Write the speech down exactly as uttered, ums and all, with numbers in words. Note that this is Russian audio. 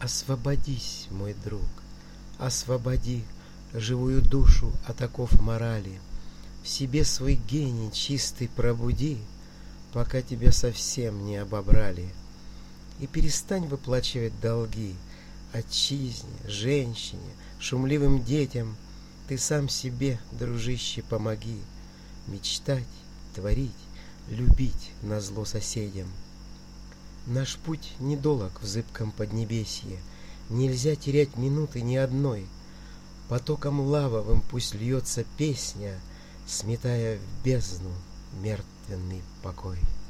Освободись, мой друг, освободи живую душу от оков морали, в себе свой гений чистый пробуди, пока тебя совсем не обобрали. И перестань выплачивать долги отчизне, женщине, шумливым детям. Ты сам себе, дружище, помоги мечтать, творить, любить назло соседям. Наш путь недолог в зыбком поднебесье, нельзя терять минуты ни одной. Потоком лавовым пусть льется песня, сметая в бездну мертвенный покой.